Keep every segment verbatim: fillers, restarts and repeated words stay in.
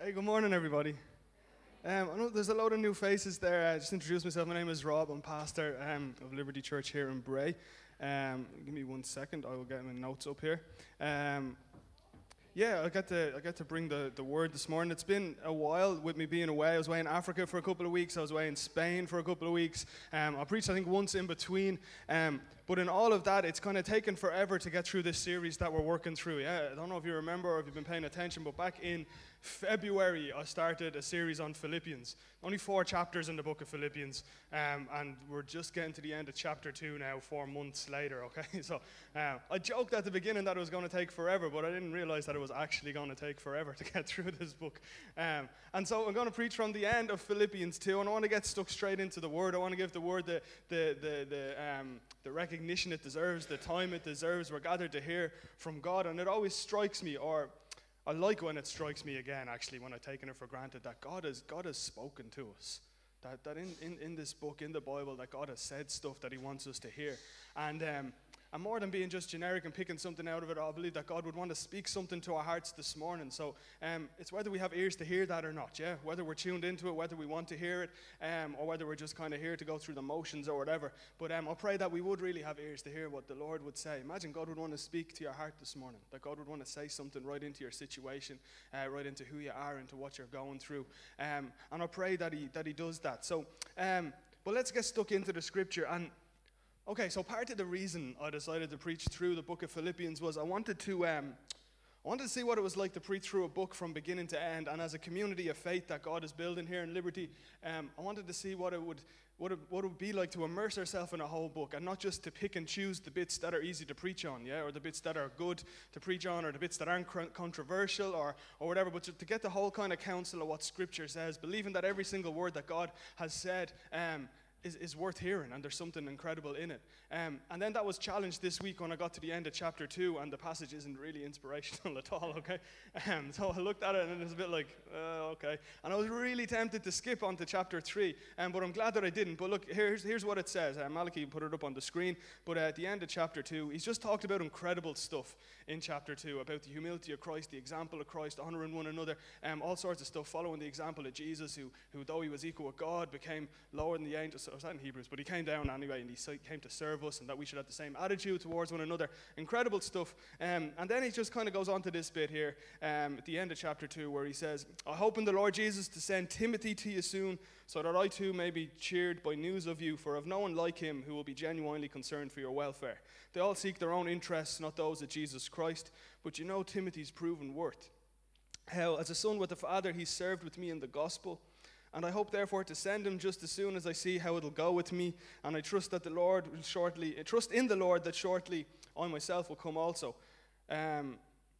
Hey, good morning, everybody. Um, I know there's a lot of new faces there. Uh, just introduce myself. My name is Rob. I'm pastor um, of Liberty Church here in Bray. Um, give me one second. I will get my notes up here. Um, yeah, I got to I got to bring the, the word this morning. It's been a while with me being away. I was away in Africa for a couple of weeks. I was away in Spain for a couple of weeks. Um, I preached, I think, once in between. Um, but in all of that, it's kind of taken forever to get through this series that we're working through. Yeah, I don't know if you remember or if you've been paying attention, but back in February, I started a series on Philippians. Only four chapters in the book of Philippians, um, and we're just getting to the end of chapter two now, four months later, okay? So uh, I joked at the beginning that it was going to take forever, but I didn't realize that it was actually going to take forever to get through this book. Um, and so I'm going to preach from the end of Philippians two, and I want to get stuck straight into the Word. I want to give the Word the, the, the, the, um, the recognition it deserves, the time it deserves. We're gathered to hear from God, and it always strikes me, or I like when it strikes me again, actually, when I've taken it for granted, that God has God has spoken to us. That that in, in, in this book, in the Bible, that God has said stuff that he wants us to hear. And um, and more than being just generic and picking something out of it, I believe that God would want to speak something to our hearts this morning. So um, it's whether we have ears to hear that or not, yeah? Whether we're tuned into it, whether we want to hear it, um, or whether we're just kind of here to go through the motions or whatever. But um, I pray that we would really have ears to hear what the Lord would say. Imagine God would want to speak to your heart this morning, that God would want to say something right into your situation, uh, right into who you are, into what you're going through. Um, and I pray that he, that he does that. So, um, but let's get stuck into the scripture. And Okay, so part of the reason I decided to preach through the book of Philippians was I wanted to um, I wanted to see what it was like to preach through a book from beginning to end. And as a community of faith that God is building here in Liberty, um, I wanted to see what it would what it, what it would be like to immerse ourselves in a whole book, and not just to pick and choose the bits that are easy to preach on, yeah, or the bits that are good to preach on, or the bits that aren't controversial, or or whatever, but to, to get the whole kind of counsel of what Scripture says, believing that every single word that God has said Um, Is, is worth hearing, and there's something incredible in it. Um, and then that was challenged this week when I got to the end of chapter two, and the passage isn't really inspirational at all, okay? Um, so I looked at it, and it was a bit like, uh, okay. And I was really tempted to skip on to chapter three, um, but I'm glad that I didn't. But look, here's, here's what it says. Uh, Malachi put it up on the screen, but uh, at the end of chapter two, he's just talked about incredible stuff in chapter two, about the humility of Christ, the example of Christ, honoring one another, um, all sorts of stuff, following the example of Jesus, who, who though he was equal with God, became lower than the angels. I was that in Hebrews, but he came down anyway, and he came to serve us, and that we should have the same attitude towards one another. Incredible stuff. Um, and then he just kind of goes on to this bit here um, at the end of chapter two, where he says, I hope in the Lord Jesus to send Timothy to you soon, so that I too may be cheered by news of you, for I've no one like him who will be genuinely concerned for your welfare. They all seek their own interests, not those of Jesus Christ, but you know Timothy's proven worth. How, as a son with the Father, he served with me in the gospel. And I hope, therefore, to send him just as soon as I see how it'll go with me. And I trust that the Lord will shortly, I trust in the Lord that shortly I myself will come also. Um,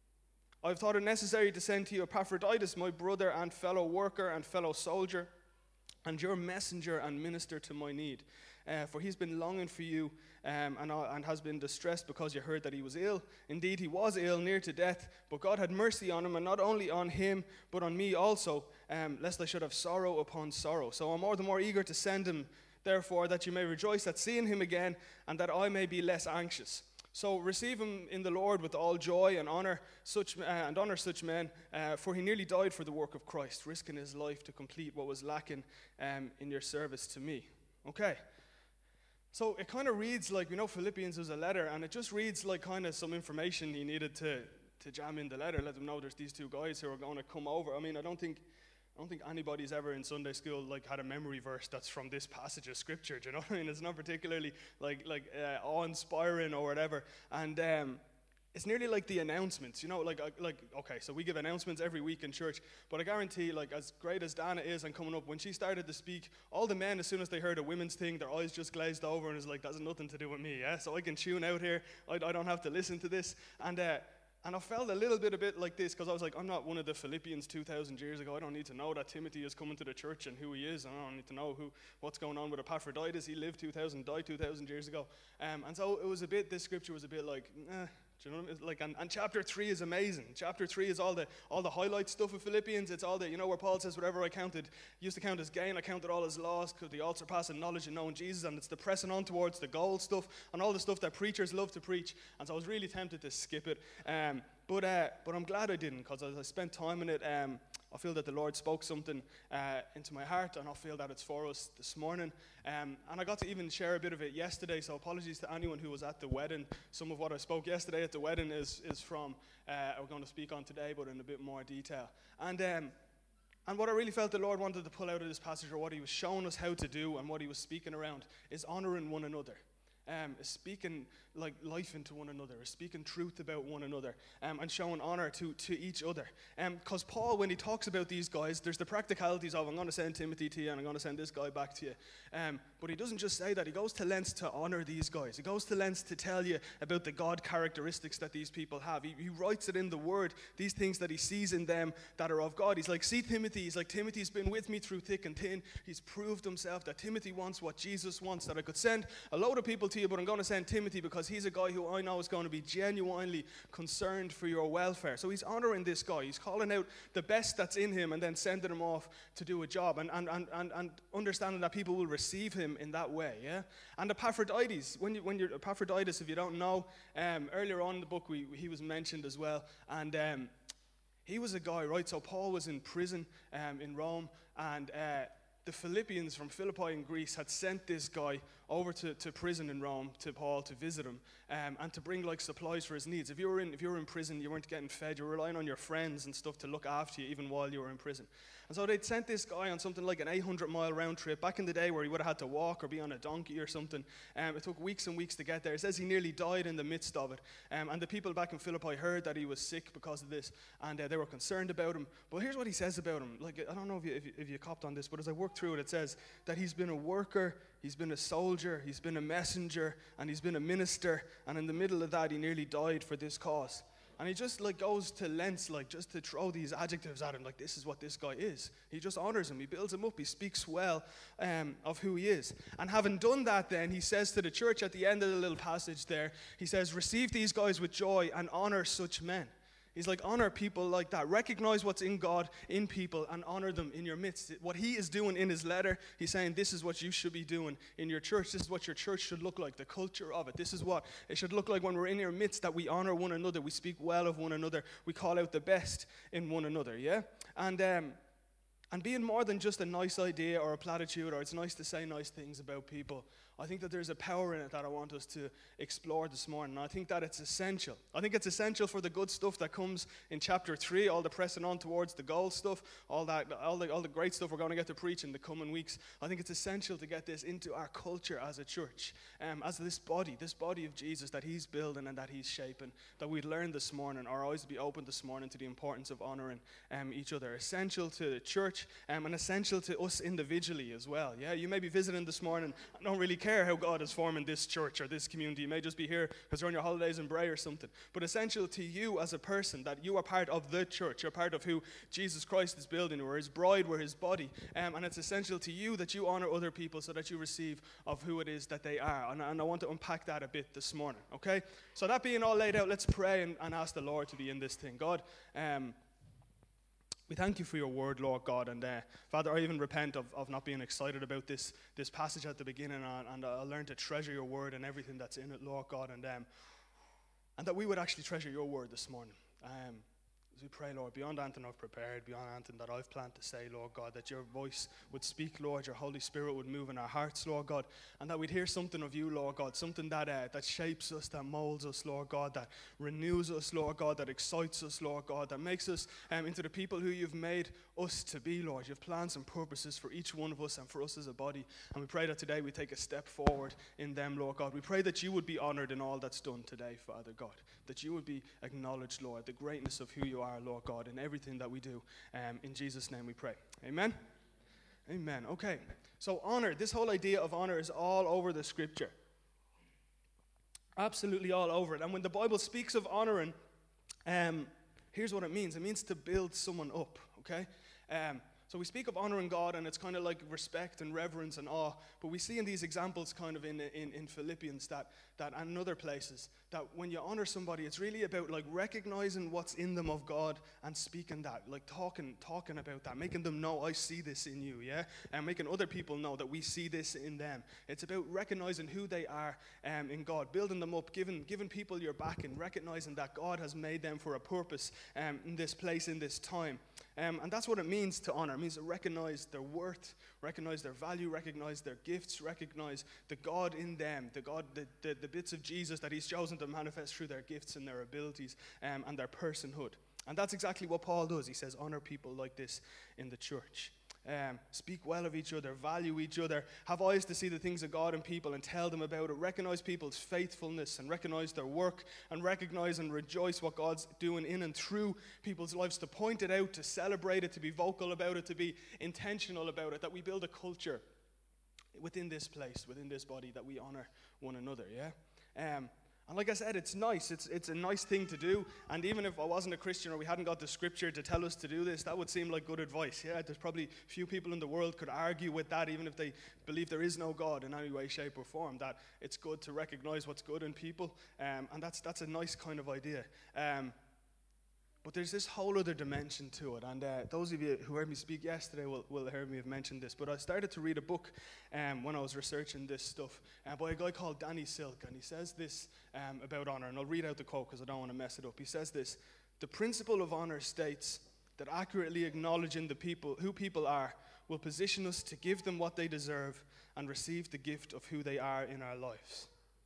I've thought it necessary to send to you Epaphroditus, my brother and fellow worker and fellow soldier, and your messenger and minister to my need. Uh, for he's been longing for you um, and, uh, and has been distressed because you heard that he was ill. Indeed, he was ill, near to death, but God had mercy on him, and not only on him, but on me also, um, lest I should have sorrow upon sorrow. So I'm all the more eager to send him, therefore, that you may rejoice at seeing him again, and that I may be less anxious. So receive him in the Lord with all joy and honor such uh, and honor such men, uh, for he nearly died for the work of Christ, risking his life to complete what was lacking um, in your service to me. Okay. So it kind of reads like, you know, Philippians is a letter, and it just reads like kind of some information he needed to to jam in the letter, let them know there's these two guys who are going to come over. I mean, I don't think I don't think anybody's ever in Sunday school like had a memory verse that's from this passage of scripture. Do you know what I mean? It's not particularly like like uh, awe-inspiring or whatever, and um, it's nearly like the announcements, you know, like, like, okay, so we give announcements every week in church, but I guarantee, like, as great as Dana is and coming up, when she started to speak, all the men, as soon as they heard a women's thing, their eyes just glazed over, and it's like, that's nothing to do with me, yeah? So I can tune out here, I, I don't have to listen to this, and uh, and I felt a little bit a bit like this, because I was like, I'm not one of the Philippians two thousand years ago. I don't need to know that Timothy is coming to the church and who he is. I don't need to know who what's going on with Epaphroditus. He lived two thousand, died two thousand years ago. Um, and so it was a bit, this scripture was a bit like, eh. Do you know what I mean? Like, and, and chapter three is amazing. Chapter three is all the all the highlight stuff of Philippians. It's all the, you know, where Paul says, whatever I counted, used to count as gain, I counted all as loss, because the all surpassing knowledge and knowing Jesus, and it's the pressing on towards the goal stuff, and all the stuff that preachers love to preach. And so I was really tempted to skip it. Um, but uh, but I'm glad I didn't, because as I spent time in it, um, I feel that the Lord spoke something uh, into my heart, and I feel that it's for us this morning. Um, and I got to even share a bit of it yesterday, so apologies to anyone who was at the wedding. Some of what I spoke yesterday at the wedding is, is from, uh, we're going to speak on today, but in a bit more detail. And um, And what I really felt the Lord wanted to pull out of this passage, or what he was showing us how to do and what he was speaking around, is honoring one another. Um, is speaking like life into one another, is speaking truth about one another, um, and showing honor to, to each other. Because um, Paul, when he talks about these guys, there's the practicalities of, I'm going to send Timothy to you and I'm going to send this guy back to you. Um, but he doesn't just say that. He goes to lengths to honor these guys. He goes to lengths to tell you about the God characteristics that these people have. He, he writes it in the Word, these things that he sees in them that are of God. He's like, see Timothy. He's like, Timothy's been with me through thick and thin. He's proved himself that Timothy wants what Jesus wants, that I could send a load of people to you, but I'm going to send Timothy because he's a guy who I know is going to be genuinely concerned for your welfare. So he's honoring this guy. He's calling out the best that's in him and then sending him off to do a job, and, and, and, and, and understanding that people will receive him in that way, yeah? And Epaphroditus, when, you, when you're Epaphroditus, if you don't know, um, earlier on in the book, we, he was mentioned as well, and um, he was a guy, right? So Paul was in prison um, in Rome, and uh, the Philippians from Philippi in Greece had sent this guy over to, to prison in Rome to Paul to visit him um, and to bring like supplies for his needs. If you were in if you were in prison, you weren't getting fed. You were relying on your friends and stuff to look after you even while you were in prison. And so they'd sent this guy on something like an eight hundred mile round trip. Back in the day where he would have had to walk or be on a donkey or something. Um, it took weeks and weeks to get there. It says he nearly died in the midst of it. Um, and the people back in Philippi heard that he was sick because of this, and uh, they were concerned about him. But here's what he says about him. Like, I don't know if you, if you, if you copped on this, but as I worked through it, it says that he's been a worker, he's been a soldier, he's been a messenger, and he's been a minister. And in the middle of that, he nearly died for this cause. And he just like goes to lengths, like just to throw these adjectives at him, like this is what this guy is. He just honors him, he builds him up, he speaks well um, of who he is. And having done that then, he says to the church at the end of the little passage there, he says, receive these guys with joy and honor such men. He's like, honor people like that. Recognize what's in God, in people, and honor them in your midst. What he is doing in his letter, he's saying this is what you should be doing in your church. This is what your church should look like, the culture of it. This is what it should look like when we're in your midst, that we honor one another. We speak well of one another. We call out the best in one another, yeah? And um, and being more than just a nice idea or a platitude, or it's nice to say nice things about people, I think that there's a power in it that I want us to explore this morning. I think that it's essential. I think it's essential for the good stuff that comes in chapter three, all the pressing on towards the goal stuff, all that, all the, all the great stuff we're going to get to preach in the coming weeks. I think it's essential to get this into our culture as a church, um, as this body, this body of Jesus that he's building and that he's shaping, that we'd learn this morning, our eyes be open this morning to the importance of honoring um, each other. Essential to the church um, and essential to us individually as well. Yeah, you may be visiting this morning and don't really care how God is forming this church or this community. You may just be here because you're on your holidays in Bray or something. But essential to you as a person, that you are part of the church. You're part of who Jesus Christ is building. We're his bride, we're his body. Um, and it's essential to you that you honor other people so that you receive of who it is that they are. And, and I want to unpack that a bit this morning, okay? So that being all laid out, let's pray and, and ask the Lord to be in this thing. God, um, we thank you for your word, Lord God, and uh, Father, I even repent of, of not being excited about this this passage at the beginning, and, and I learn to treasure your word and everything that's in it, Lord God, and um, and that we would actually treasure your word this morning. Um, as we pray, Lord, beyond anything I've prepared, beyond anything that I've planned to say, Lord God, that your voice would speak, Lord, your Holy Spirit would move in our hearts, Lord God, and that we'd hear something of you, Lord God, something that uh, that shapes us, that molds us, Lord God, that renews us, Lord God, that excites us, Lord God, that makes us um, into the people who you've made us to be, Lord. You have plans and purposes for each one of us and for us as a body, and we pray that today we take a step forward in them, Lord God. We pray that you would be honored in all that's done today, Father God, that you would be acknowledged, Lord, the greatness of who you are, Lord God, in everything that we do. Um, in Jesus' name we pray. Amen? Amen. Okay. So honor, this whole idea of honor is all over the scripture. Absolutely all over it. And when the Bible speaks of honoring, um, here's what it means. It means to build someone up, okay? Um, so we speak of honoring God, and it's kind of like respect and reverence and awe. But we see in these examples kind of in in, in Philippians that, that and in other places that when you honor somebody, it's really about like recognizing what's in them of God and speaking that, like talking talking about that, making them know, I see this in you, yeah? And making other people know that we see this in them. It's about recognizing who they are um, in God, building them up, giving giving people your back, and recognizing that God has made them for a purpose um, in this place, in this time. Um, and that's what it means to honor. It means to recognize their worth, recognize their value, recognize their gifts, recognize the God in them, the God, the, the, the bits of Jesus that he's chosen to manifest through their gifts and their abilities um, and their personhood. And that's exactly what Paul does. He says, honor people like this in the church. Um, speak well of each other, value each other, have eyes to see the things of God and people and tell them about it. Recognize people's faithfulness and recognize their work and recognize and rejoice what God's doing in and through people's lives, to point it out, to celebrate it, to be vocal about it, to be intentional about it, that we build a culture within this place, within this body, that we honor one another, yeah? Um, And like I said, it's nice. It's it's a nice thing to do. And even if I wasn't a Christian or we hadn't got the scripture to tell us to do this, that would seem like good advice. Yeah, there's probably few people in the world could argue with that, even if they believe there is no God in any way, shape, or form, that it's good to recognize what's good in people. Um, and that's that's a nice kind of idea. Um, But there's this whole other dimension to it. And uh, those of you who heard me speak yesterday will, will hear me have mentioned this. But I started to read a book um, when I was researching this stuff uh, by a guy called Danny Silk. And he says this um, about honor. And I'll read out the quote because I don't want to mess it up. He says this: "The principle of honor states that accurately acknowledging the people, who people are, will position us to give them what they deserve and receive the gift of who they are in our lives."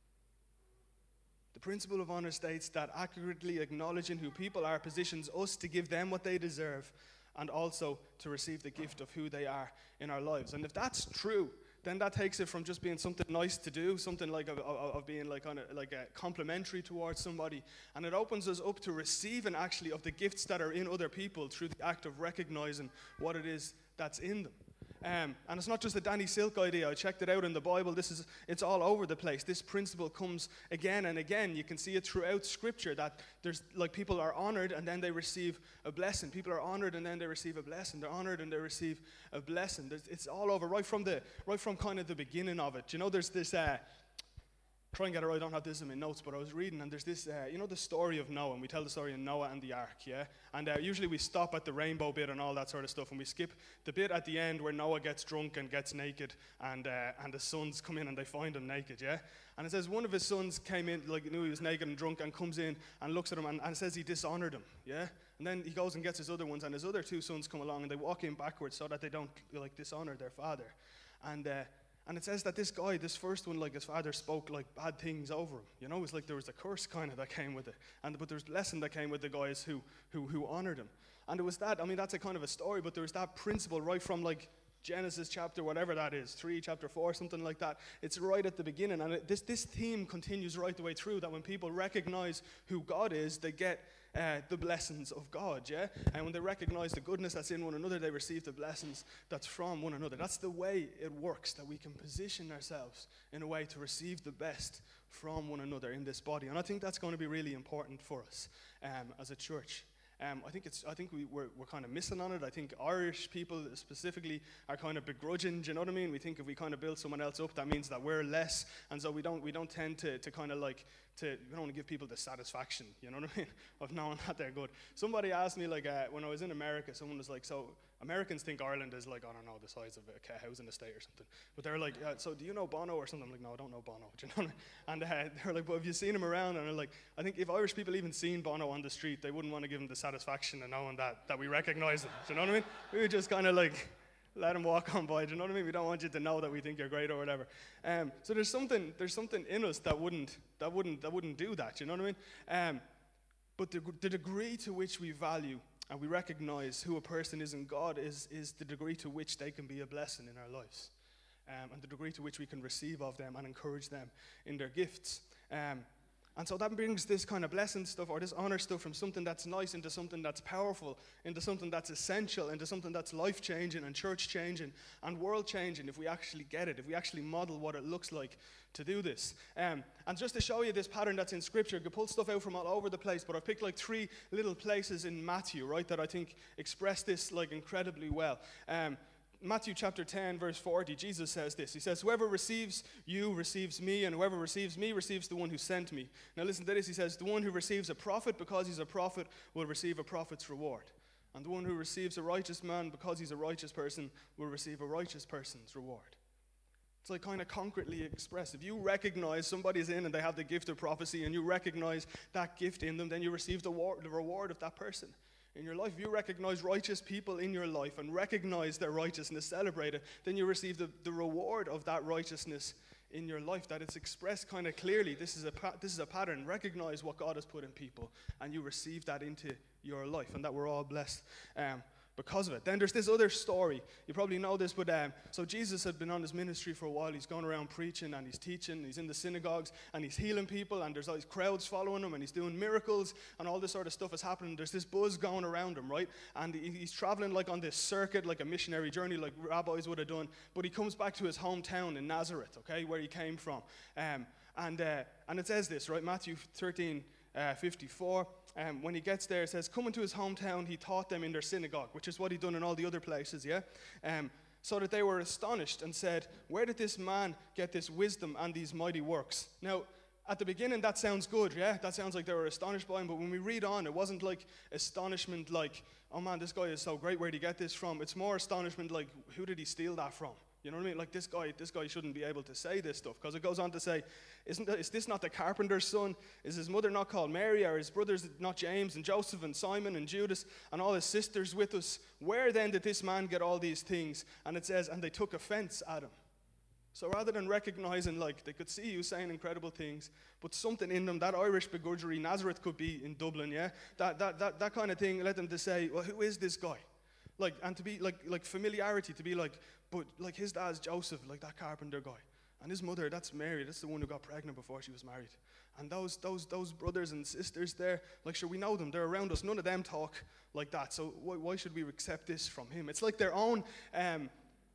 The principle of honor states that accurately acknowledging who people are positions us to give them what they deserve and also to receive the gift of who they are in our lives. And if that's true, then that takes it from just being something nice to do, something like of, of, of being like on a, like a complimentary towards somebody, and it opens us up to receiving actually of the gifts that are in other people through the act of recognizing what it is that's in them. Um, and it's not just a Danny Silk idea. I checked it out in the Bible. This is, it's all over the place. This principle comes again and again. You can see it throughout Scripture, that there's like people are honored and then they receive a blessing. People are honored and then they receive a blessing. They're honored and they receive a blessing. There's, it's all over, right from the right from kind of the beginning of it. You know, there's this. Uh, Try and get it right. I don't have this in my notes, but I was reading, and there's this, uh, you know, the story of Noah, and we tell the story of Noah and the ark, yeah? And uh, usually we stop at the rainbow bit and all that sort of stuff, and we skip the bit at the end where Noah gets drunk and gets naked, and uh, and the sons come in and they find him naked, yeah? And it says one of his sons came in, like knew he was naked and drunk, and comes in and looks at him, and, and it says he dishonored him, yeah? And then he goes and gets his other ones, and his other two sons come along, and they walk in backwards so that they don't, like, dishonor their father. And... Uh, And it says that this guy, this first one, like his father spoke like bad things over him. You know, it's like there was a curse kind of that came with it. And but there's blessing that came with the guys who who who honored him. And it was that, I mean, that's a kind of a story, but there was that principle right from like Genesis chapter, whatever that is, three, chapter four, something like that. It's right at the beginning. And it, this, this theme continues right the way through, that when people recognize who God is, they get uh, the blessings of God, yeah? And when they recognize the goodness that's in one another, they receive the blessings that's from one another. That's the way it works, that we can position ourselves in a way to receive the best from one another in this body. And I think that's going to be really important for us um, as a church. Um, I think it's. I think we, we're, we're kind of missing on it. I think Irish people specifically are kind of begrudging. Do you know what I mean? We think if we kind of build someone else up, that means that we're less, and so we don't. We don't tend to, to kind of like to. We don't want to give people the satisfaction. You know what I mean? Of knowing that they're good. Somebody asked me like uh, when I was in America. Someone was like, so Americans think Ireland is like, I don't know, the size of a house in the state or something. But they're like, uh, so do you know Bono or something? I'm like, no, I don't know Bono. Do you know what I mean? And uh, they're like, but have you seen him around? And they're like, I think if Irish people even seen Bono on the street, they wouldn't want to give him the satisfaction of knowing that that we recognize him. Do you know what I mean? We would just kind of like let him walk on by. Do you know what I mean? We don't want you to know that we think you're great or whatever. Um, so there's something there's something in us that wouldn't that wouldn't that wouldn't do that. Do you know what I mean? Um, but the, the degree to which we value and we recognize who a person is in God is, is the degree to which they can be a blessing in our lives. Um, and the degree to which we can receive of them and encourage them in their gifts. Um, and so that brings this kind of blessing stuff or this honor stuff from something that's nice into something that's powerful, into something that's essential, into something that's life-changing and church-changing and world-changing if we actually get it, if we actually model what it looks like to do this. Um, and just to show you this pattern that's in Scripture, I could pull stuff out from all over the place, but I've picked like three little places in Matthew, right, that I think express this like incredibly well. Um, Matthew chapter ten, verse forty, Jesus says this. He says, whoever receives you receives me, and whoever receives me receives the one who sent me. Now listen to this. He says, the one who receives a prophet because he's a prophet will receive a prophet's reward. And the one who receives a righteous man because he's a righteous person will receive a righteous person's reward. It's like kind of concretely expressed. If you recognize somebody's in and they have the gift of prophecy and you recognize that gift in them, then you receive the, war- the reward of that person in your life. If you recognize righteous people in your life and recognize their righteousness, celebrate it, then you receive the, the reward of that righteousness in your life, that it's expressed kind of clearly. This is a pa- this is a pattern. Recognize what God has put in people and you receive that into your life, and that we're all blessed um, because of it. Then there's this other story. You probably know this, but um, so Jesus had been on his ministry for a while. He's going around preaching and he's teaching. He's in the synagogues and he's healing people, and there's all these crowds following him, and he's doing miracles, and all this sort of stuff is happening. There's this buzz going around him, right? And he, he's traveling like on this circuit, like a missionary journey, like rabbis would have done. But he comes back to his hometown in Nazareth, okay, where he came from. Um, and uh, and it says this, right? Matthew thirteen fifty-four. Um, when he gets there, it says, coming to his hometown, he taught them in their synagogue, which is what he'd done in all the other places, yeah? Um, so that they were astonished and said, where did this man get this wisdom and these mighty works? Now, at the beginning, that sounds good, yeah? That sounds like they were astonished by him, but when we read on, it wasn't like astonishment like, oh man, this guy is so great, where did he get this from? It's more astonishment like, who did he steal that from? You know what I mean? Like, this guy this guy shouldn't be able to say this stuff, because it goes on to say, Isn't that, is this not the carpenter's son? Is his mother not called Mary? Are his brothers not James and Joseph and Simon and Judas and all his sisters with us? Where then did this man get all these things? And it says, and they took offense at him. So rather than recognizing, like, they could see you saying incredible things, but something in them, that Irish begrudgery, Nazareth could be in Dublin, yeah? That that that, that kind of thing led them to say, well, who is this guy? Like, and to be, like, like familiarity, to be like, but, like, his dad's Joseph, like that carpenter guy. And his mother, that's Mary, that's the one who got pregnant before she was married. And those those those brothers and sisters there, like, sure, we know them, they're around us. None of them talk like that, so why, why should we accept this from him? It's like their own, um,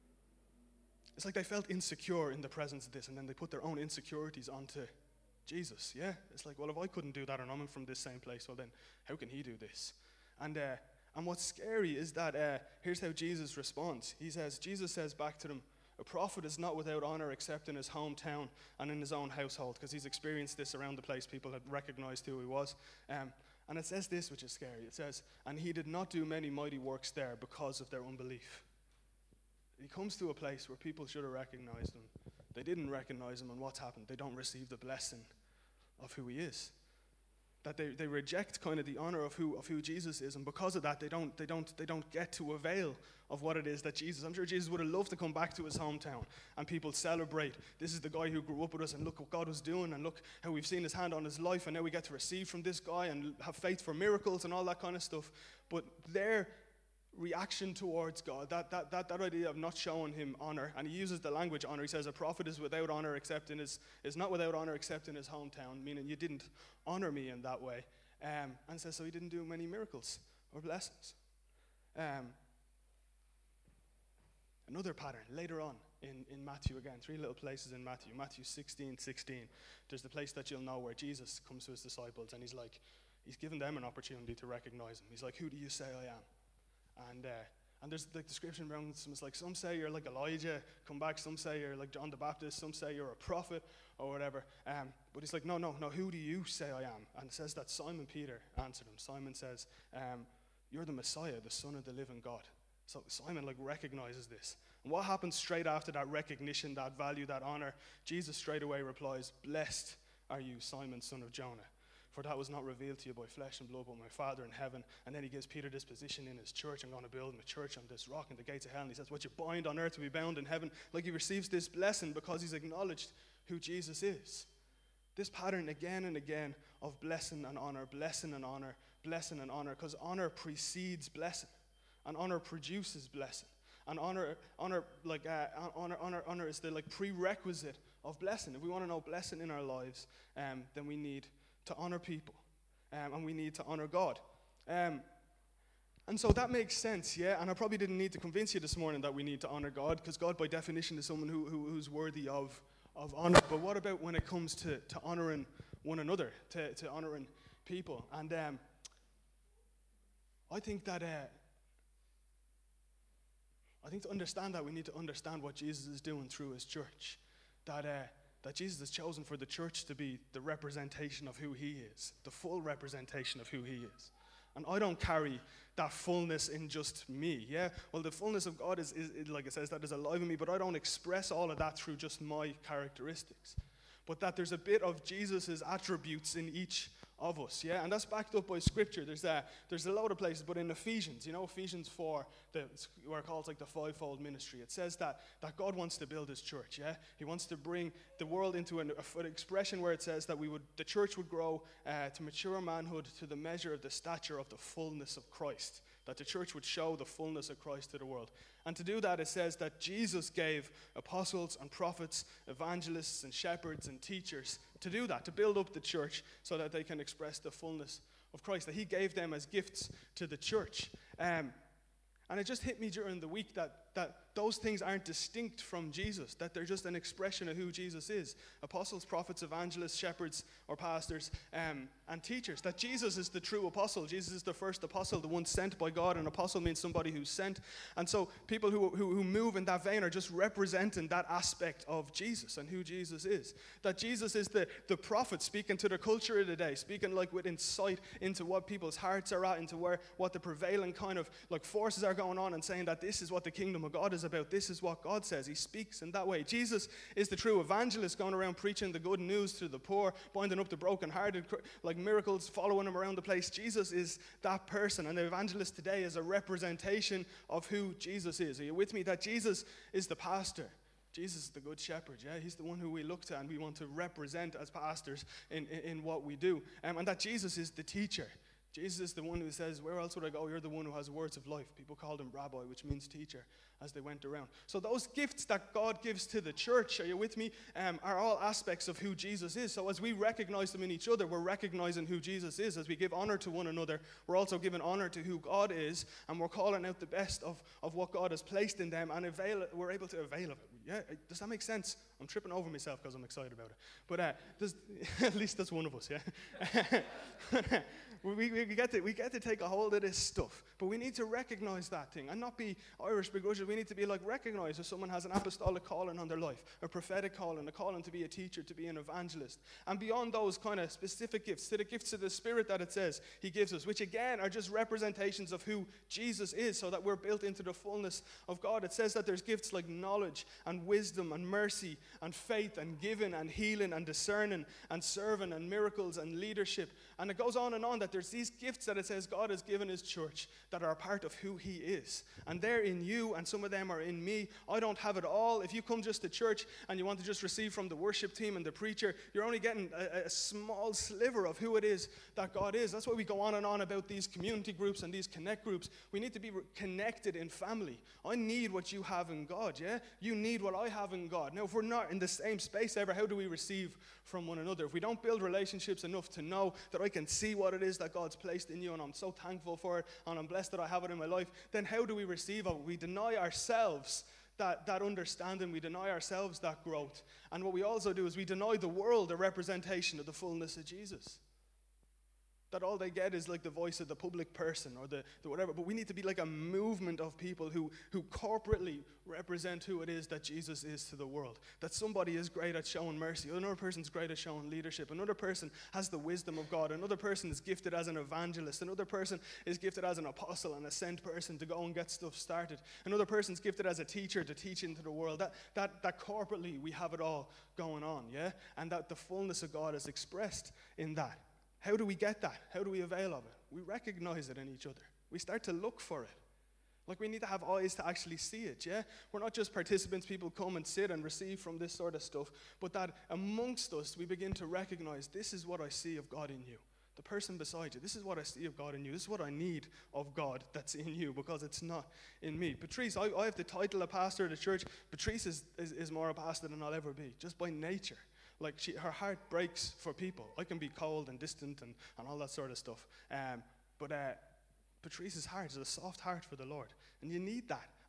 it's like they felt insecure in the presence of this, and then they put their own insecurities onto Jesus, yeah? It's like, well, if I couldn't do that and I'm from this same place, well then, how can he do this? And uh, and what's scary is that, uh, here's how Jesus responds. He says, Jesus says back to them, a prophet is not without honor except in his hometown and in his own household, because he's experienced this around the place. People had recognized who he was. Um, and it says this, which is scary. It says, and he did not do many mighty works there because of their unbelief. He comes to a place where people should have recognized him. They didn't recognize him, and what's happened? They don't receive the blessing of who he is. That they, they reject kind of the honor of who of who Jesus is, and because of that, they don't they don't they don't get to avail of what it is that Jesus. I'm sure Jesus would have loved to come back to his hometown and people celebrate. This is the guy who grew up with us, and look what God was doing, and look how we've seen his hand on his life, and now we get to receive from this guy and have faith for miracles and all that kind of stuff. But their reaction towards God, that that that, that idea of not showing him honor, and he uses the language honor. He says a prophet is without honor except in his is not without honor except in his hometown, meaning you didn't honor me in that way. Um, and says so he didn't do many miracles or blessings. Um, another pattern later on in, in Matthew again, three little places in Matthew. Matthew sixteen sixteen. There's the place that you'll know where Jesus comes to his disciples, and he's like, he's given them an opportunity to recognize him. He's like, who do you say I am? And uh, and there's the description around some, it's like, some say you're like Elijah, come back. Some say you're like John the Baptist. Some say you're a prophet or whatever. Um, but he's like, no, no, no, who do you say I am? And it says that Simon Peter answered him. Simon says, um, you're the Messiah, the Son of the living God. So Simon like recognizes this. And what happens straight after that recognition, that value, that honor? Jesus straight away replies, blessed are you, Simon, son of Jonah. For that was not revealed to you by flesh and blood, but my Father in heaven. And then he gives Peter this position in his church. I'm going to build my church on this rock, and the gates of hell. And he says, what you bind on earth will be bound in heaven. Like, he receives this blessing because he's acknowledged who Jesus is. This pattern again and again of blessing and honor, blessing and honor, blessing and honor. Because honor precedes blessing, and honor produces blessing. And honor, honor, like uh, honor, honor, honor is the like prerequisite of blessing. If we want to know blessing in our lives, um, then we need to honor people, um, and we need to honor God. Um, and so that makes sense, yeah? And I probably didn't need to convince you this morning that we need to honor God, because God by definition is someone who, who who's worthy of, of honor. But what about when it comes to, to honoring one another, to, to honoring people? And um, I think that uh, I think to understand that, we need to understand what Jesus is doing through his church. That, uh, that Jesus has chosen for the church to be the representation of who he is, the full representation of who he is. And I don't carry that fullness in just me, yeah? Well, the fullness of God is, is, is, like it says, that is alive in me, but I don't express all of that through just my characteristics. But that there's a bit of Jesus' attributes in each of us, yeah? And that's backed up by Scripture. There's a, there's a load of places, but in Ephesians, you know, Ephesians four, the, where it calls like the fivefold ministry, it says that, that God wants to build his church, yeah? He wants to bring the world into an, an expression where it says that we would, the church would grow uh, to mature manhood to the measure of the stature of the fullness of Christ. That the church would show the fullness of Christ to the world. And to do that, it says that Jesus gave apostles and prophets, evangelists and shepherds and teachers to do that, to build up the church so that they can express the fullness of Christ, that he gave them as gifts to the church. Um, and it just hit me during the week that, that those things aren't distinct from Jesus, that they're just an expression of who Jesus is. Apostles, prophets, evangelists, shepherds, or pastors, um, and teachers. That Jesus is the true apostle. Jesus is the first apostle, the one sent by God. An apostle means somebody who's sent. And so people who, who, who move in that vein are just representing that aspect of Jesus and who Jesus is. That Jesus is the, the prophet speaking to the culture of the day, speaking like with insight into what people's hearts are at, into where what the prevailing kind of like forces are going on, and saying that this is what the kingdom of God is about. This is what God says. He speaks in that way. Jesus is the true evangelist, going around preaching the good news to the poor, binding up the brokenhearted, like miracles following him around the place. Jesus is that person, and the evangelist today is a representation of who Jesus is. Are you with me? That Jesus is the pastor. Jesus is the good shepherd, yeah? He's the one who we look to and we want to represent as pastors in, in, in what we do. Um, and that Jesus is the teacher. Jesus is the one who says, where else would I go? You're the one who has words of life. People called him rabbi, which means teacher, as they went around. So those gifts that God gives to the church, are you with me, um, are all aspects of who Jesus is. So as we recognize them in each other, we're recognizing who Jesus is. As we give honor to one another, we're also giving honor to who God is, and we're calling out the best of, of what God has placed in them, and avail, we're able to avail of it. Yeah, does that make sense? I'm tripping over myself because I'm excited about it. But uh, does, at least that's one of us, yeah? we, we, get to, we get to take a hold of this stuff. But we need to recognize that thing and not be Irish begrudgers. We need to be like, recognize if someone has an apostolic calling on their life, a prophetic calling, a calling to be a teacher, to be an evangelist. And beyond those kind of specific gifts, to the gifts of the Spirit that it says he gives us, which again are just representations of who Jesus is, so that we're built into the fullness of God. It says that there's gifts like knowledge and wisdom and mercy and faith and giving and healing and discerning and serving and miracles and leadership. And it goes on and on, that there's these gifts that it says God has given his church that are a part of who he is. And they're in you, and some of them are in me. I don't have it all. If you come just to church and you want to just receive from the worship team and the preacher, you're only getting a, a small sliver of who it is that God is. That's why we go on and on about these community groups and these connect groups. We need to be connected in family. I need what you have in God, yeah? You need what I have in God. Now, if we're not in the same space ever, how do we receive from one another? If we don't build relationships enough to know that I can see what it is that God's placed in you, and I'm so thankful for it, and I'm blessed that I have it in my life, then how do we receive it? We deny ourselves that, that understanding. We deny ourselves that growth. And what we also do is we deny the world a representation of the fullness of Jesus. That all they get is like the voice of the public person or the, the whatever. But we need to be like a movement of people who, who corporately represent who it is that Jesus is to the world. That somebody is great at showing mercy. Another person's great at showing leadership. Another person has the wisdom of God. Another person is gifted as an evangelist. Another person is gifted as an apostle and a sent person to go and get stuff started. Another person's gifted as a teacher to teach into the world. That, that, that corporately we have it all going on, yeah? And that the fullness of God is expressed in that. How do we get that? How do we avail of it? We recognize it in each other. We start to look for it. Like we need to have eyes to actually see it, yeah? We're not just participants, people come and sit and receive from this sort of stuff, but that amongst us we begin to recognize this is what I see of God in you. The person beside you, this is what I see of God in you. This is what I need of God that's in you, because it's not in me. Patrice, I, I have the title of pastor of the church. Patrice is, is, is more a pastor than I'll ever be, just by nature. Like, she, her heart breaks for people. I can be cold and distant and, and all that sort of stuff. Um, but uh, Patrice's heart is a soft heart for the Lord. And you need that.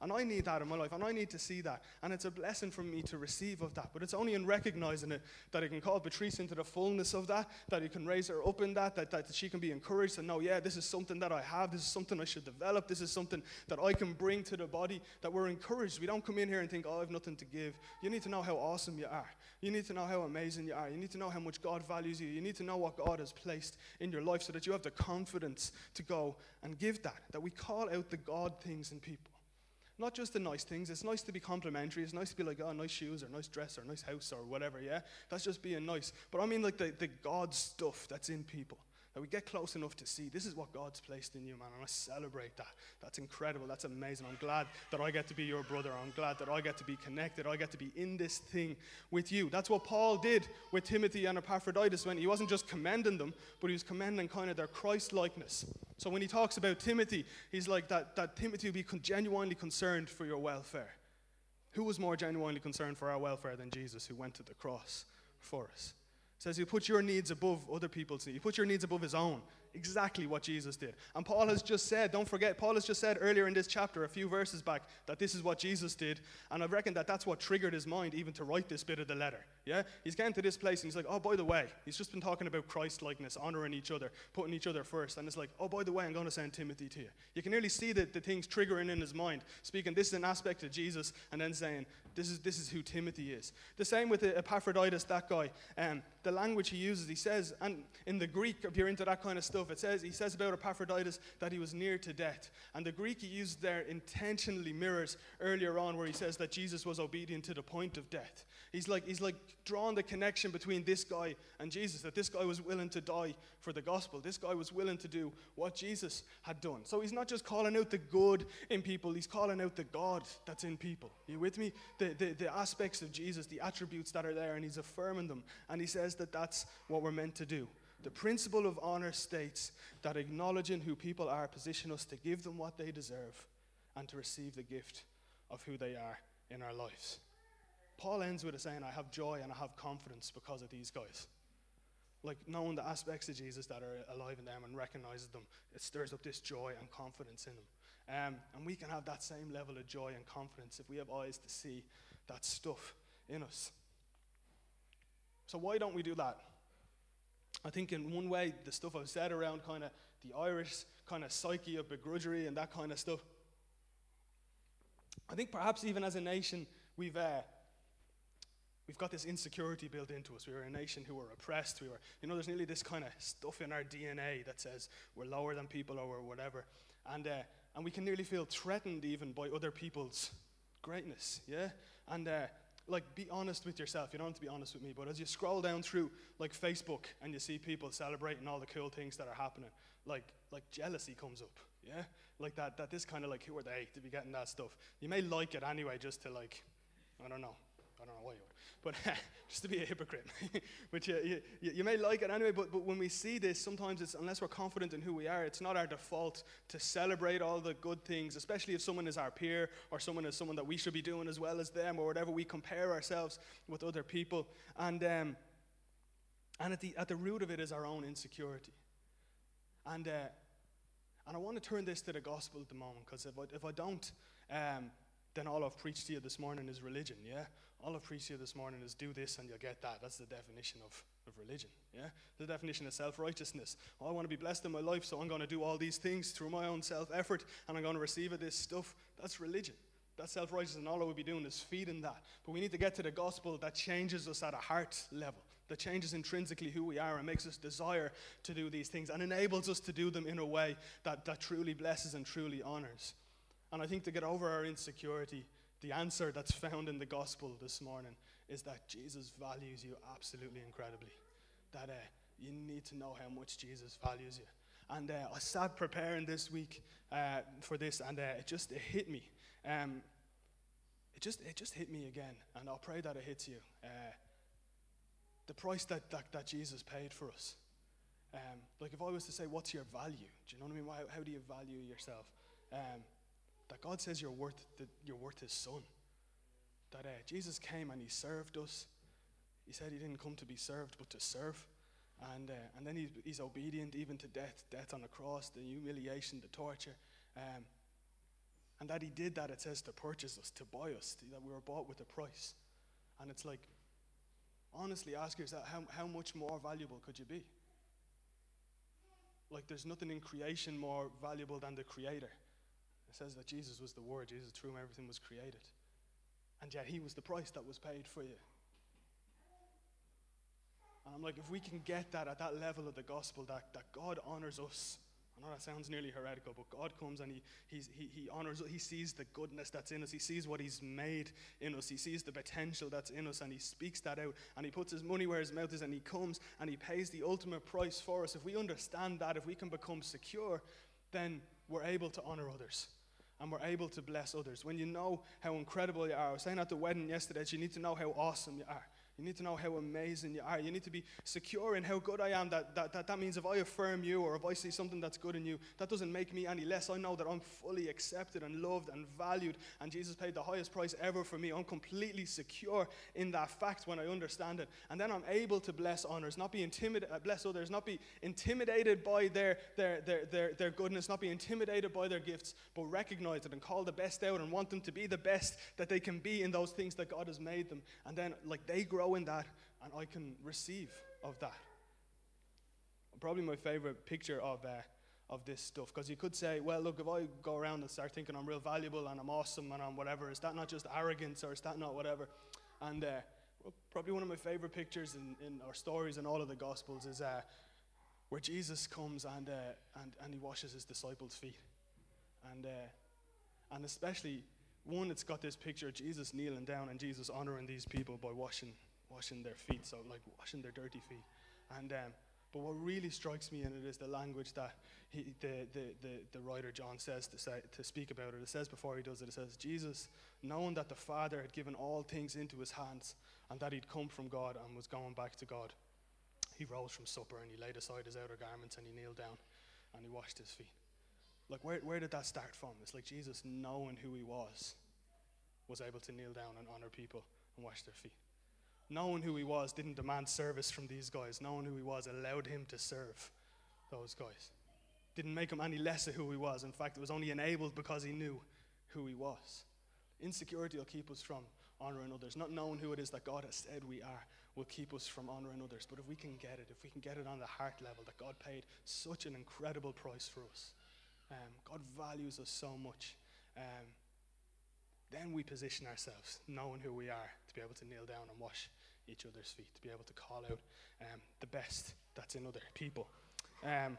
And I need that in my life, and I need to see that. And it's a blessing for me to receive of that. But it's only in recognizing it that I can call Patrice into the fullness of that, that I can raise her up in that, that, that she can be encouraged to know, yeah, this is something that I have, this is something I should develop, this is something that I can bring to the body, that we're encouraged. We don't come in here and think, oh, I have nothing to give. You need to know how awesome you are. You need to know how amazing you are. You need to know how much God values you. You need to know what God has placed in your life so that you have the confidence to go and give that, that we call out the God things in people. Not just the nice things. It's nice to be complimentary. It's nice to be like, oh, nice shoes or nice dress or nice house or whatever, yeah? That's just being nice. But I mean like the, the God stuff that's in people, that we get close enough to see, this is what God's placed in you, man, and I celebrate that. That's incredible. That's amazing. I'm glad that I get to be your brother. I'm glad that I get to be connected. I get to be in this thing with you. That's what Paul did with Timothy and Epaphroditus when he wasn't just commending them, but he was commending kind of their Christ-likeness. So when he talks about Timothy, he's like that, that Timothy will be genuinely concerned for your welfare. Who was more genuinely concerned for our welfare than Jesus, who went to the cross for us? It says you put your needs above other people's needs. You put your needs above his own. Exactly what Jesus did. And Paul has just said, don't forget, Paul has just said earlier in this chapter, a few verses back, that this is what Jesus did. And I reckon that that's what triggered his mind even to write this bit of the letter. Yeah? He's getting to this place and he's like, oh, by the way, he's just been talking about Christ-likeness, honoring each other, putting each other first. And it's like, oh, by the way, I'm going to send Timothy to you. You can nearly see the, the things triggering in his mind, speaking this is an aspect of Jesus, and then saying, this is this is who Timothy is. The same with Epaphroditus, that guy. Um, the language he uses, he says, and in the Greek, if you're into that kind of stuff, it says he says about Epaphroditus that he was near to death. And the Greek he used there intentionally mirrors earlier on where he says that Jesus was obedient to the point of death. He's like he's like drawing the connection between this guy and Jesus, that this guy was willing to die for the gospel. This guy was willing to do what Jesus had done. So he's not just calling out the good in people, he's calling out the God that's in people. Are you with me? The, the, the aspects of Jesus, the attributes that are there, and he's affirming them. And he says that that's what we're meant to do. The principle of honor states that acknowledging who people are position us to give them what they deserve and to receive the gift of who they are in our lives. Paul ends with a saying, I have joy and I have confidence because of these guys. Like knowing the aspects of Jesus that are alive in them and recognizes them, it stirs up this joy and confidence in them. Um, and we can have that same level of joy and confidence if we have eyes to see that stuff in us. So why don't we do that? I think in one way, the stuff I've said around kind of the Irish kind of psyche of begrudgery and that kind of stuff, I think perhaps even as a nation, we've uh, we've got this insecurity built into us. We were a nation who were oppressed. We were, you know, there's nearly this kind of stuff in our D N A that says we're lower than people or we're whatever. And, uh, and we can nearly feel threatened even by other people's greatness, yeah? And uh, like, be honest with yourself. You don't have to be honest with me, but as you scroll down through like Facebook and you see people celebrating all the cool things that are happening, like like jealousy comes up, yeah? Like that, that this kind of like, who are they to be getting that stuff? You may like it anyway just to like, I don't know. I don't know why you would, but just to be a hypocrite. But you, you, you may like it anyway, but, but when we see this, sometimes it's, unless we're confident in who we are, it's not our default to celebrate all the good things, especially if someone is our peer or someone is someone that we should be doing as well as them or whatever. We compare ourselves with other people. And um, and at the, at the root of it is our own insecurity. And, uh, and I want to turn this to the gospel at the moment, because if I, if I don't, um, then all I've preached to you this morning is religion, yeah? All I've preached to you this morning is do this and you'll get that. That's the definition of, of religion, yeah? The definition of self-righteousness. Oh, I want to be blessed in my life, so I'm going to do all these things through my own self-effort, and I'm going to receive this stuff. That's religion. That's self-righteousness, and all I will be doing is feeding that. But we need to get to the gospel that changes us at a heart level, that changes intrinsically who we are and makes us desire to do these things and enables us to do them in a way that, that truly blesses and truly honors. And I think to get over our insecurity, the answer that's found in the gospel this morning is that Jesus values you absolutely incredibly. That uh, you need to know how much Jesus values you. And uh, I sat preparing this week uh, for this, and uh, it just it hit me. Um, it just it just hit me again, and I'll pray that it hits you. Uh, the price that, that that Jesus paid for us. Um, like if I was to say, what's your value? Do you know what I mean? How, how do you value yourself? Um, That God says you're worth the, you're worth His Son. That uh, Jesus came and He served us. He said He didn't come to be served, but to serve. And uh, and then he, He's obedient even to death, death on the cross, the humiliation, the torture. Um, And that he did that, it says, to purchase us, to buy us, that we were bought with a price. And it's like, honestly, ask yourself, how, how much more valuable could you be? Like, there's nothing in creation more valuable than the Creator. It says that Jesus was the Word, Jesus, through whom everything was created. And yet he was the price that was paid for you. And I'm like, if we can get that at that level of the gospel, that, that God honors us. I know that sounds nearly heretical, but God comes and he, he's, he, he honors us. He sees the goodness that's in us. He sees what he's made in us. He sees the potential that's in us, and he speaks that out. And he puts his money where his mouth is, and he comes and he pays the ultimate price for us. If we understand that, if we can become secure, then we're able to honor others. And we're able to bless others. When you know how incredible you are, I was saying at the wedding yesterday that you need to know how awesome you are. You need to know how amazing you are. You need to be secure in how good I am. That, that, that, that means if I affirm you, or if I see something that's good in you, that doesn't make me any less. I know that I'm fully accepted and loved and valued, and Jesus paid the highest price ever for me. I'm completely secure in that fact when I understand it. And then I'm able to bless honors, not be intimidated, uh, bless others, not be intimidated by their, their, their, their, their goodness, not be intimidated by their gifts, but recognize it and call the best out and want them to be the best that they can be in those things that God has made them. And then, like, they grow in that, and I can receive of that. Probably my favorite picture of uh, of this stuff, because you could say, well, look, if I go around and start thinking I'm real valuable and I'm awesome and I'm whatever, is that not just arrogance, or is that not whatever? And uh, well, probably one of my favorite pictures in, in our stories in all of the Gospels is uh, where Jesus comes and uh, and and he washes his disciples' feet, and uh, and especially one, it's got this picture of Jesus kneeling down and Jesus honoring these people by washing washing their feet, so like washing their dirty feet. And um, but what really strikes me in it is the language that he, the, the, the, the writer John says to say to speak about it. It says before he does it, it says, Jesus, knowing that the Father had given all things into his hands and that he'd come from God and was going back to God, he rose from supper and he laid aside his outer garments and he kneeled down and he washed his feet. Like, where, where did that start from? It's like Jesus, knowing who he was, was able to kneel down and honor people and wash their feet. Knowing who he was didn't demand service from these guys. Knowing who he was allowed him to serve those guys. Didn't make him any less of who he was. In fact, it was only enabled because he knew who he was. Insecurity will keep us from honoring others. Not knowing who it is that God has said we are will keep us from honoring others. But if we can get it, if we can get it on the heart level, that God paid such an incredible price for us, um, God values us so much, um, then we position ourselves, knowing who we are, to be able to kneel down and wash each other's feet, to be able to call out um, the best that's in other people. Um,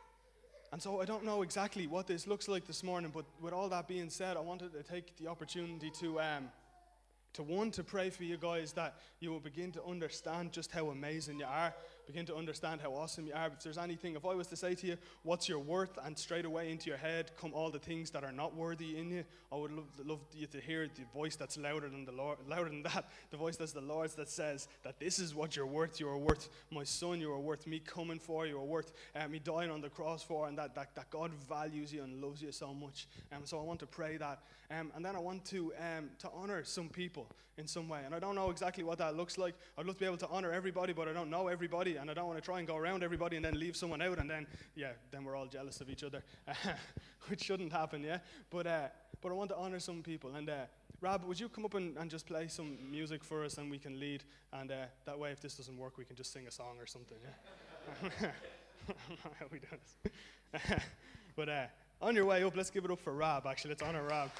and so I don't know exactly what this looks like this morning, but with all that being said, I wanted to take the opportunity to, um, to one, to pray for you guys that you will begin to understand just how amazing you are, begin to understand how awesome you are. If there's anything, if I was to say to you, what's your worth, and straight away into your head come all the things that are not worthy in you, I would love, love you to hear the voice that's louder than the Lord, louder than that, the voice that's the Lord's, that says that this is what you're worth. You are worth my son. You are worth me coming for. You are worth uh, me dying on the cross for, and that, that, that God values you and loves you so much. Um, so I want to pray that. Um, and then I want to um, to honor some people in some way. And I don't know exactly what that looks like. I'd love to be able to honor everybody, but I don't know everybody, and I don't want to try and go around everybody and then leave someone out, and then, yeah, then we're all jealous of each other, which shouldn't happen, yeah? But uh, but I want to honor some people. And uh, Rob, would you come up and, and just play some music for us, and we can lead, and uh, that way if this doesn't work, we can just sing a song or something, yeah? I don't know how we do this. But uh, on your way up, let's give it up for Rob, actually. Let's honor Rob.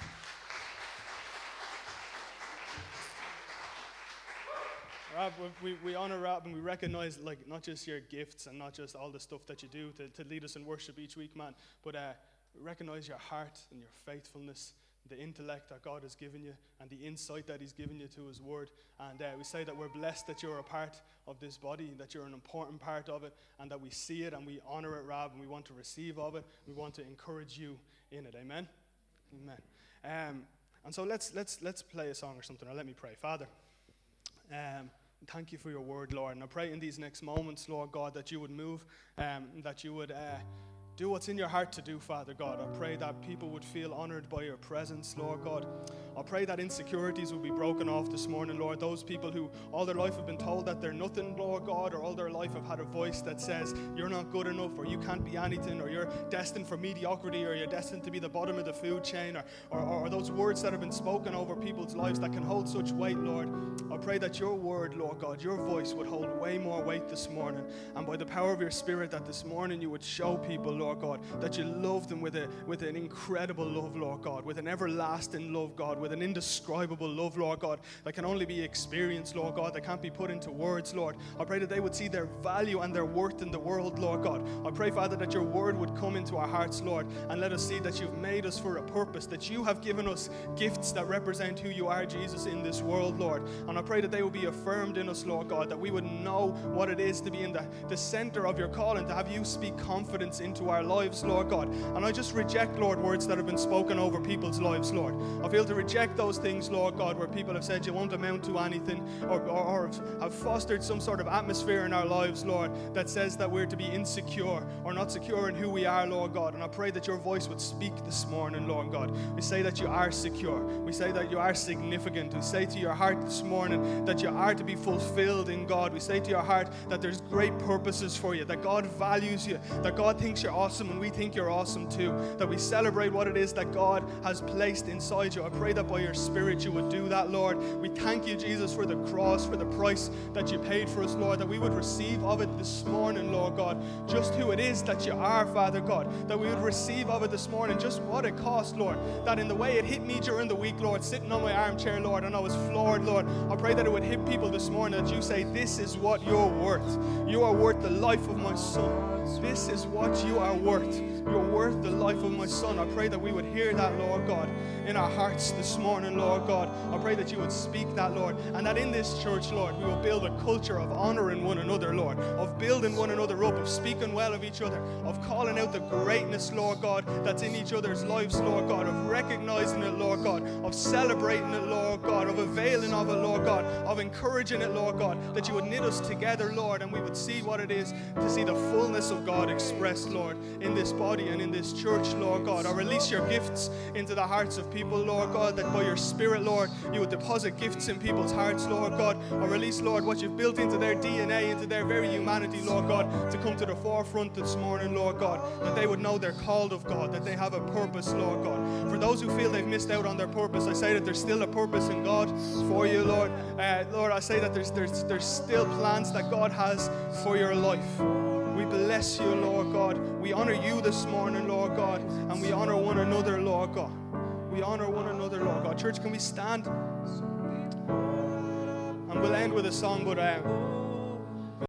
Rob, we, we honor Rob, and we recognize, like, not just your gifts and not just all the stuff that you do to, to lead us in worship each week, man, but uh, recognize your heart and your faithfulness, the intellect that God has given you, and the insight that he's given you to his word. And uh, we say that we're blessed that you're a part of this body, that you're an important part of it, and that we see it and we honor it, Rob, and we want to receive of it. We want to encourage you in it. Amen? Amen. Um, and so let's let's let's play a song or something, or let me pray. Father, um, thank you for your word, Lord. And I pray in these next moments, Lord God, that you would move, um, that you would uh, Do what's in your heart to do, Father God. I pray that people would feel honored by your presence, Lord God. I pray that insecurities will be broken off this morning, Lord. Those people who all their life have been told that they're nothing, Lord God, or all their life have had a voice that says you're not good enough, or you can't be anything, or you're destined for mediocrity, or you're destined to be the bottom of the food chain, or, or, or those words that have been spoken over people's lives that can hold such weight, Lord. I pray that your word, Lord God, your voice would hold way more weight this morning, and by the power of your Spirit, that this morning you would show people, Lord God, that you love them with a with an incredible love, Lord God, with an everlasting love, God, with an indescribable love, Lord God, that can only be experienced, Lord God, that can't be put into words, Lord. I pray that they would see their value and their worth in the world, Lord God. I pray, Father, that your word would come into our hearts, Lord, and let us see that you've made us for a purpose, that you have given us gifts that represent who you are, Jesus, in this world, Lord. And I pray that they will be affirmed in us, Lord God, that we would know what it is to be in the, the center of your calling, to have you speak confidence into our lives, Lord God. And I just reject, Lord, words that have been spoken over people's lives, Lord. I feel to reject those things, Lord God, where people have said you won't amount to anything, or, or, or have fostered some sort of atmosphere in our lives, Lord, that says that we're to be insecure or not secure in who we are, Lord God. And I pray that your voice would speak this morning, Lord God. We say that you are secure. We say that you are significant. We say to your heart this morning that you are to be fulfilled in God. We say to your heart that there's great purposes for you, that God values you, that God thinks you're awesome and we think you're awesome too, that we celebrate what it is that God has placed inside you. I pray that by your Spirit you would do that, Lord. We thank you, Jesus, for the cross, for the price that you paid for us, Lord, that we would receive of it this morning, Lord God, just who it is that you are, Father God, that we would receive of it this morning, just what it cost, Lord, that in the way it hit me during the week, Lord, sitting on my armchair, Lord, and I was floored, Lord. I pray that it would hit people this morning, that you say, this is what you're worth. You are worth the life of my son. This is what you are worth. You're worth the life of my son. I pray that we would hear that, Lord God, in our hearts this morning, Lord God. I pray that you would speak that, Lord, and that in this church, Lord, we will build a culture of honoring one another, Lord, of building one another up, of speaking well of each other, of calling out the greatness, Lord God, that's in each other's lives, Lord God, of recognizing it, Lord God, of celebrating it, Lord God, of availing of it, Lord God, of encouraging it, Lord God, that you would knit us together, Lord, and we would see what it is to see the fullness of God expressed, Lord, in this body and in this church, Lord God. I release your gifts into the hearts of people, Lord God, that by your Spirit, Lord, you would deposit gifts in people's hearts, Lord God. I release, Lord, what you've built into their D N A, into their very humanity, Lord God, to come to the forefront this morning, Lord God, that they would know they're called of God, that they have a purpose, Lord God. For those who feel they've missed out on their purpose, I say that there's still a purpose in God for you, Lord. Uh, Lord, I say that there's, there's, there's still plans that God has for your life. We bless you, Lord God. We honor you this morning, Lord God, and we honor one another, Lord God. We honor one another, Lord God. Church, can we stand? And we'll end with a song, but uh,